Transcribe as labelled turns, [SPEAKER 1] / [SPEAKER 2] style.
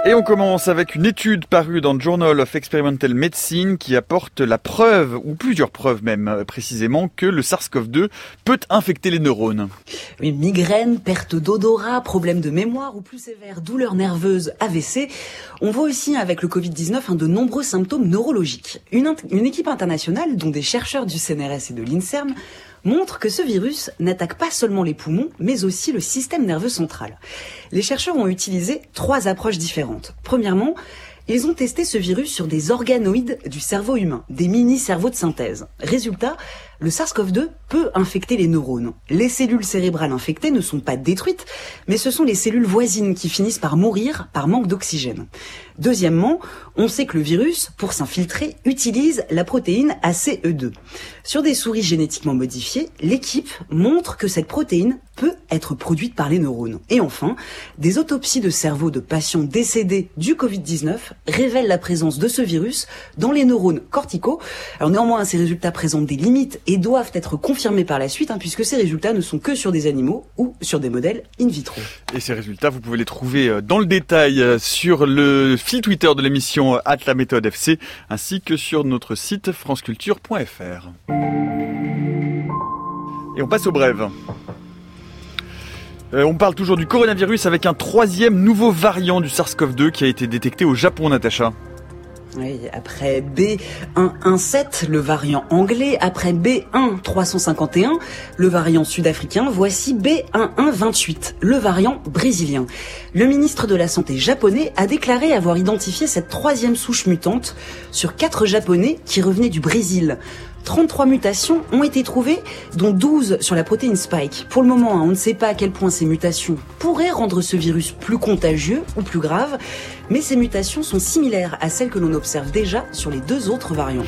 [SPEAKER 1] Et on commence avec une étude parue dans Journal of Experimental Medicine qui apporte la preuve, ou plusieurs preuves même précisément, que le SARS-CoV-2 peut infecter les neurones.
[SPEAKER 2] Oui, migraine, perte d'odorat, problèmes de mémoire ou plus sévères, douleurs nerveuses, AVC. On voit aussi avec le Covid-19 de nombreux symptômes neurologiques. Une équipe internationale, dont des chercheurs du CNRS et de l'INSERM, montre que ce virus n'attaque pas seulement les poumons, mais aussi le système nerveux central. Les chercheurs ont utilisé 3 approches différentes. Premièrement, ils ont testé ce virus sur des organoïdes du cerveau humain, des mini-cerveaux de synthèse. Résultat, le SARS-CoV-2 peut infecter les neurones. Les cellules cérébrales infectées ne sont pas détruites, mais ce sont les cellules voisines qui finissent par mourir par manque d'oxygène. Deuxièmement, on sait que le virus, pour s'infiltrer, utilise la protéine ACE2. Sur des souris génétiquement modifiées, l'équipe montre que cette protéine peut être produite par les neurones. Et enfin, des autopsies de cerveau de patients décédés du Covid-19 révèlent la présence de ce virus dans les neurones corticaux. Alors néanmoins, ces résultats présentent des limites et doivent être confirmés par la suite, puisque ces résultats ne sont que sur des animaux ou sur des modèles in vitro.
[SPEAKER 1] Et ces résultats, vous pouvez les trouver dans le détail sur le fil Twitter de l'émission @laméthode_fc ainsi que sur notre site franceculture.fr. Et on passe aux brèves. On parle toujours du coronavirus avec un 3e nouveau variant du SARS-CoV-2 qui a été détecté au Japon, Natacha.
[SPEAKER 2] Oui, après B117, le variant anglais, après B1351, le variant sud-africain, voici B1128, le variant brésilien. Le ministre de la Santé japonais a déclaré avoir identifié cette 3e souche mutante sur 4 Japonais qui revenaient du Brésil. 33 mutations ont été trouvées, dont 12 sur la protéine Spike. Pour le moment, on ne sait pas à quel point ces mutations pourraient rendre ce virus plus contagieux ou plus grave, mais ces mutations sont similaires à celles que l'on observe déjà sur les 2 autres variants.